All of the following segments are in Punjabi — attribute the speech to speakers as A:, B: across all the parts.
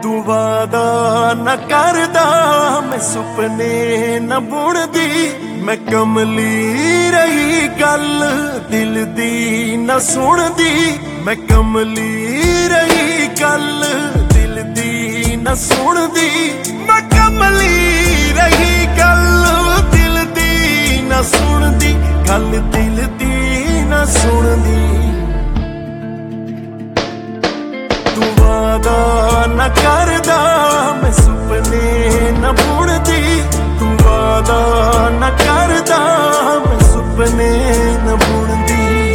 A: ਤੂੰ ਵਾਦਾ ਨਾ ਕਰਦਾ ਮੈਂ ਸੁਪਨੇ ਨਾ ਬੁਣਦੀ। ਮੈਂ ਕਮਲੀ ਰਹੀ ਗੱਲ ਦਿਲ ਦੀ ਨਾ ਸੁਣਦੀ। ਮੈਂ ਕਮਲੀ ਰਹੀ ਗੱਲ ਦਿਲ ਦੀ ਨਾ ਸੁਣਦੀ। ਮੈਂ ਕਮਲੀ ਰਹੀ ਗੱਲ ਦਿਲ ਦੀ ਨਾ ਸੁਣਦੀ। ਗੱਲ ਦਿਲ ਦੀ ਨਾ ਸੁਣਦੀ। ਤੂੰ ਵਾਦਾ ਨਾ ਕਰਦਾ ਮੈਂ ਸੁਪਨੇ ਨਾ ਬੁਣਦੀ। ਤੂੰ ਵਾਦਾ ਨਾ ਕਰਦਾ ਮੈਂ ਸੁਪਨੇ ਨਾ ਬੁਣਦੀ।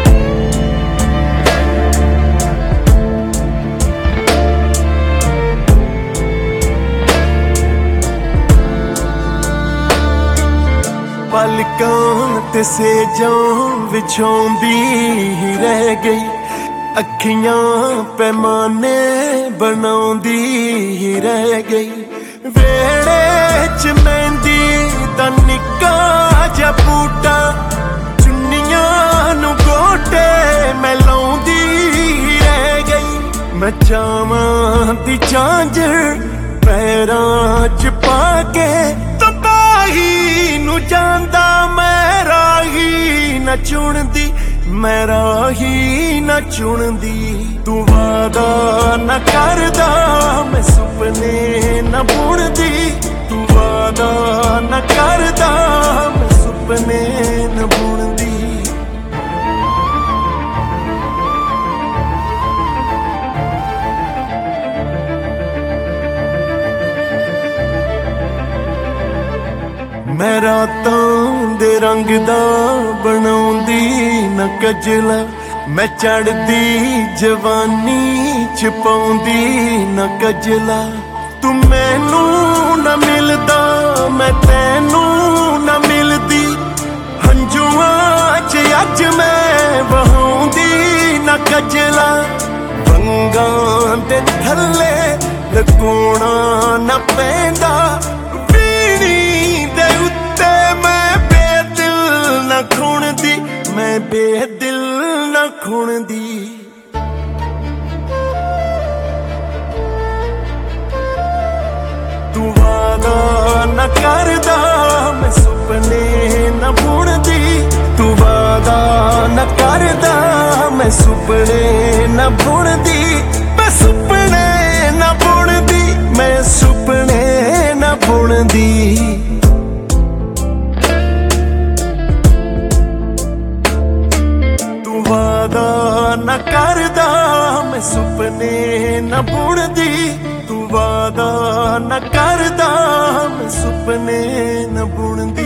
A: ਪਲਕਾਂ ਤੇ ਸੇਜਾਂ ਵਿਛਾਉਂਦੀ ਰਹਿ ਗਈ। ਅੱਖੀਆਂ ਪੈਮਾਨੇ ਬਣਾਉਂਦੀ ਰਹਿ ਗਈ। ਵੇੜੇ ਚ ਮਹਿੰਦੀ ਦਾ ਨਿੱਕਾ ਜਿਹਾ ਬੂਟਾ ਚੁੰਨੀਆਂ ਨੂੰ ਗੋਟੇ ਮੈਂ ਲਾਉਂਦੀ ਰਹਿ ਗਈ। ਮੈਂ ਚਾਵਾਂ ਦੀ ਝਾਂਜਰ ਪੈਰਾਂ ਚ ਪਾ ਕੇ ਤਬਾਹੀ ਨੂੰ ਜਾਂਦਾ। ਮੈਂ ਰਾਹੀ ਨਾ ਚੁਣਦੀ ਮੈਂ ਰਾਹੀ ਨਾ ਚੁਣਦੀ। ਤੂੰ ਵਾਦਾ ਨਾ ਕਰਦਾ ਮੈਂ ਸੁਪਨੇ ਨਾ ਬੁਣਦੀ। ਤੂੰ ਵਾਦਾ ਨਾ ਕਰਦਾ ਮੈਂ ਸੁਪਨੇ ਨਾ ਬੁਣਦੀ। ਮੈਂ ਰਾਤਾਂ ਦੇ ਰੰਗ ਦਾ ਬਣਾਉਂਦੀ ਨਾ ਕਜਲਾ। ਮੈਂ ਚੜਦੀ ਜਵਾਨੀ ਚ ਪਾਉਂਦੀ ਨਾ ਕਜਲਾ। ਤੂੰ ਮੈਨੂੰ ਨਾ ਮਿਲਦਾ ਮੈਂ ਤੈਨੂੰ ਨਾ ਮਿਲਦੀ। ਹੰਝੂਆਂ ਚ ਅੱਜ ਮੈਂ ਵਹਾਉਂਦੀ ਨਾ ਕਜਲਾ। ਵੰਗਾਂ ਦੇ ਥੱਲੇ ਲਕੋਣਾ ਨਾ ਪੈਂਦਾ। ਮੈਂ ਬੇਦਿਲ ਨਾ ਖੁਣਦੀ। ਤੂੰ ਵਾਦਾ ਨਾ ਕਰਦਾ ਮੈਂ ਸੁਪਨੇ ਨਾ ਬੁਣਦੀ। ਤੂੰ ਵਾਦਾ ਨਾ ਕਰਦਾ ਮੈਂ ਸੁਪਨੇ ਨਾ ਬੁਣਦੀ। ਮੈਂ ਸੁਪਨੇ ਨਾ ਬੁਣਦੀ। ਮੈਂ ਸੁਪਨੇ ਨਾ ਬੁਣਦੀ। ਵਾਦਾ ਨਾ ਕਰਦਾ ਮੈਂ ਸੁਪਨੇ ਨਾ ਬੁਣਦੀ। ਤੂੰ ਵਾਦਾ ਨਾ ਕਰਦਾ ਮੈਂ ਸੁਪਨੇ ਨਾ ਬੁਣਦੀ।